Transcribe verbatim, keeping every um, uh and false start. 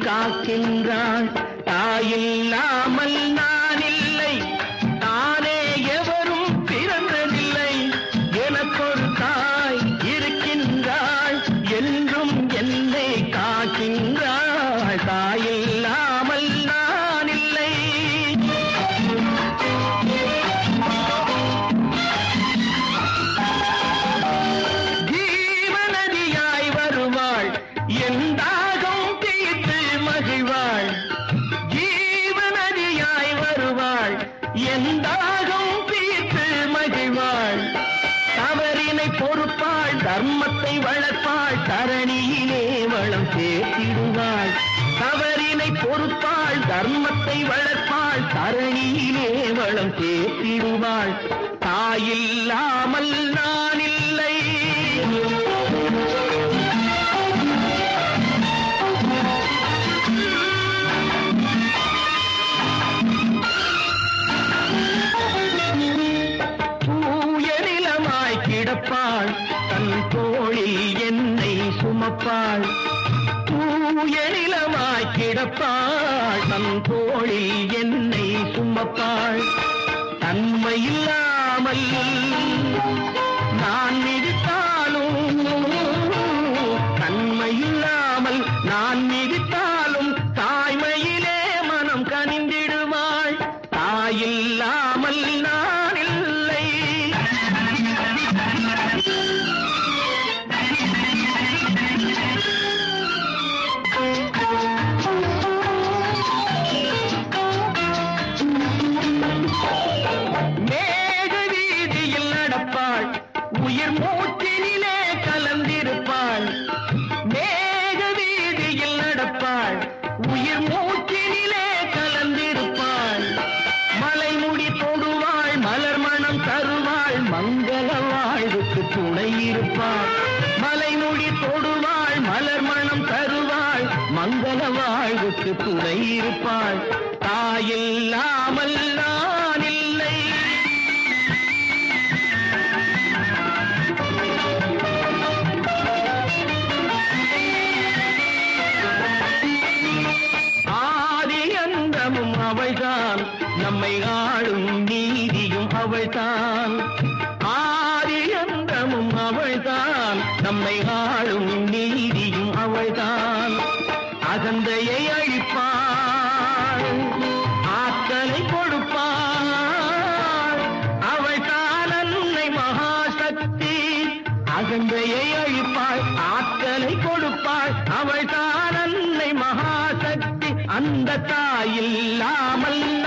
காக்கின்றாள். தாயில்லாமல் நான் இல்லை, தானே எவரும் பிறந்ததில்லை. எனக்கொரு தாய் இருக்கின்றாள், என்றும் என்னை காக்கின்றாள். தாயில்லாமல் நான் இல்லை. ஜீவநதியாய் வருவாள், என் தாகம் தீர்த்து மகிழ்வாள். ஜீவநதியாய் வருவாள், என் தாகம் தீர்த்து மகிழ்வாள். தவறினை பொறுப்பாள், தர்மத்தை வளர்ப்பாள், தரணியிலே வளம் சேர்த்திடுவாள். தவறினை பொறுப்பாள், தர்மத்தை வளர்ப்பாள், தரணியிலே வளம் சேர்த்திடுவாள். தாயில்லாமல் நான் இல்லை. கிடப்பாள், தன் தோளில் என்னை சுமப்பாள். தூய நிலமாய் கிடப்பாள், தன் தோளில் என்னை சுமப்பாள். தன்மையில்லாமல் நான் மிதித்தாலும், தன்மையில்லாமல் நான் மிதித்தாலும் தாய்மையிலே மனம் கனிந்திடுவாள். தாயில்லாமல் நான் இல்லை. மேக வீதியில் நடப்பாள், உயிர் மூச்சினிலே கலந்திருப்பாள். மேக வீதியில் நடப்பாள், உயிர் மூச்சினிலே கலந்திருப்பாள். மலைமுடி தொடுவாள், மலர் மணம் தருவாள், மங்கள வாழ்வுக்கு துணை இருப்பாள். மலைமுடி தொடுவாள், மலர் மணம் தருவாள், மங்கள வாழ்வுக்கு துணை இருப்பாள். தாயில்லாமல் நான் இல்லை. ஆதி அந்தமும் அவள்தான், நம்மை ஆளும் நீதியும் அவள்தான். ஆதி அந்தமும் அவள்தான், நம்மை ஆளும் நீதியும் அவள்தான். அகந்தையை அழிப்பாள், ஆற்றலை கொடுப்பாள். அவள்தான் அன்னை மகாசக்தி. அகந்தையை அழிப்பாள், ஆற்றலை கொடுப்பாள். அவள்தான் அன்னை மகாசக்தி. அந்த தாயில்லாமல்